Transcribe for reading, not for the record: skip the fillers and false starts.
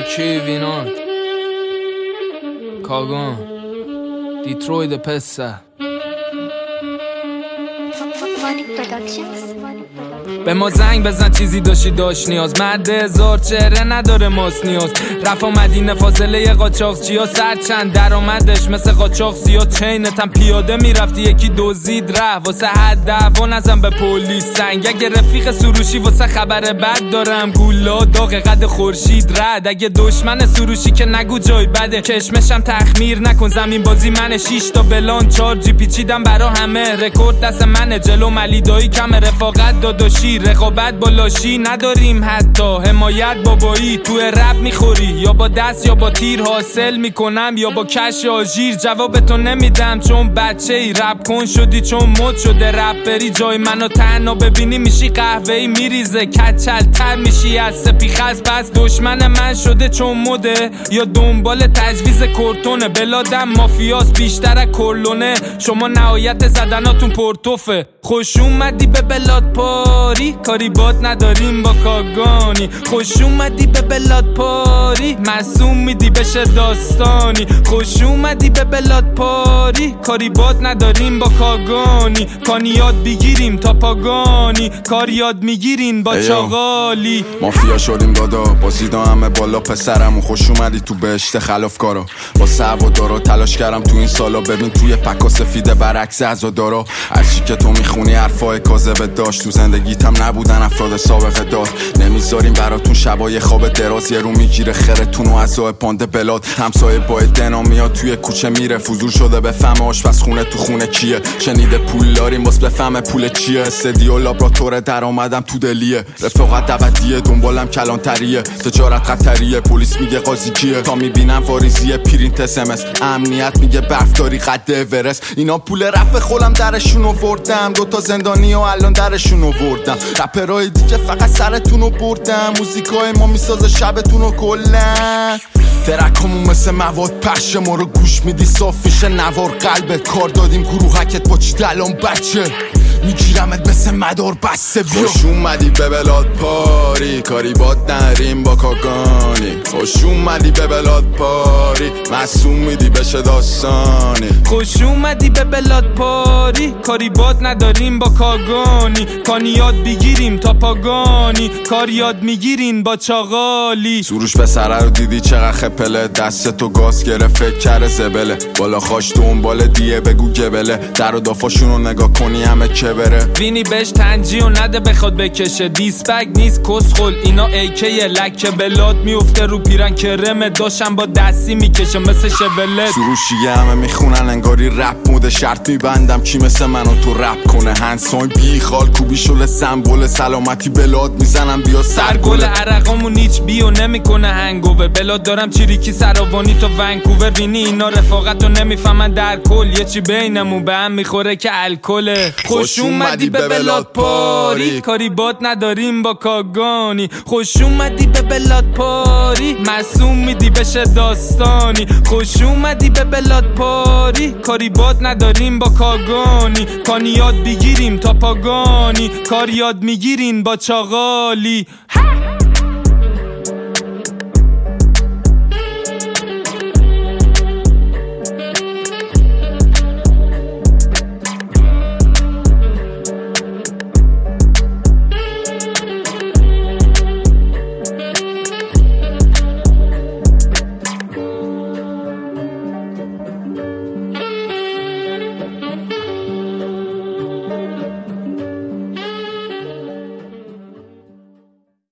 اوکی وینارد کاگان دیتروید پسه به ما زنگ بزن چیزی داشت نیاز مرد هزار چهره نداره ماس نیاز رفا مدینه فاصله قاچاق چیا سر چند درآمدش مثل قاچاق زیاد چینتم پیاده میرفتی یکی دزدید ره واسه حد دعوا نزن به پلیس سنگ اگه رفیق سروشی واسه خبر بد دارم گولا داغ قد خورشید رد اگه دشمن سروشی که نگو جای بده کشمشم تخمیر نکن زمین بازی منه 6 تا بلان 4 جی پیچیدم برا همه رکورد دست منه جلو ملیدایی کم رفاقت داداشی رقابت با لاشی نداریم حتی حمایت بابایی تو رپ میخوری یا با دست یا با تیر حاصل میکنم یا با کش آژیر جوابتو نمیدم چون بچه ای رپ کن شدی چون مد شده رپری جای منو تنها ببینی میشی قهوه‌ای میریزه کچل تر میشی از سپیخز پس دشمن من شده چون مده یا دنبال تجویز کورتونه بلادم مافیاس بیشتر از کرلونه شما نهایت زدناتون پرتوفه خوش اومدی به بلاد پاری کاری باد نداریم با کاگانی خوش اومدی به بلاد پاری معصوم میدی بشه داستانی خوش اومدی به بلاد پاری کاری باد نداریم با کاگانی کانی یاد بگیریم تا پاگانی کار یاد میگیرین با چاغالی مافیا شدیم دادا بازیدا همه بالا پسرمون خوش اومدی تو بهشت خلافکارا با سوادارا تلاش کردم تو این سالا ببین توی پکا سفیده برعکس عزادارا هرچی که تو میخونی حرفای کاذبه داشت تو زندگیتم نبودن افراد سابقه دار نمیذاریم براتون شبای خواب دراز یه رو میگیره خرتون و عزای پانده بلاد همسایه با دنا میاد توی کوچه میره فضول شده به فهم آشپزخونه تو خونه کیه شنیده پول داریم واسه بفهم پول چیه استدیو لابراتوار درآمدم تو دلیه رفاقت ابدیه دنبالم کلانتریه تجارت خطریه پلیس میگه قاضی کیه تا میبینم واریزیه پرینت اسمس امنیت میگه برفداری قد اورست اینا پول رپ خولم درشون آوردم دوتا زندانی و الان درشون آوردم رپرای دیگه فقط سرتونو بردم موزیکای ما میسازه شبتونو کلن ترکمون مثل مواد پخش ما رو گوش میدی صاف میشه نوار قلبت کار دادیم گروهکت با چی دلان بچه میگیرمت مثل مدار بسته بیا خوش اومدی به بلاد پاری کاری باد نریم با کاگانی خوش اومدی به بلاد پاری معصوم میدی بشه داستانی خوش اومدی به بلاد پاری کاری باد نداریم با کاگانی کانی یاد بگیریم تا پاگانی کار یاد میگیرین با چاغالی سروش پسره رو دیدی چقدر خپله دستتو گاز گرفت فکر کرده زبله بالا خاش دنبال دیه بگو گبله در و دافاشونو نگاه کنی همه که بره وینی بهش تنجی و نده بخواد بکشه دیسپک نیست کسخل اینا ایکیه لکه بلاد میفته رو پیرن کرمه داشم با دستی میکشه مثل شبلت سروشیه همه میخونن انگاری رپ موده شرط میبندم کی مثل منو تو رپ کنه هنسان بی خال کوبی شل سمبل سلامتی بلاد میزنم بیا سرگل عرقامون هیچ بیو نمیکنه هنگوور بلاد دارم چیریکی سراوانی تو ونکوور وینی اینا رفاقتو نمیفهمن در کل یه چی بینمون به هم میخوره که الکله خوش اومدی به بلاد پاری کاری باد نداریم با کاگانی خوش اومدی به بلاد پاری معصوم میدی بشه داستانی خوش اومدی به بلاد پاری کاری باد نداریم با کاگانی کانی یاد بگیریم تا پاگانی کار یاد میگیرین با چاغالی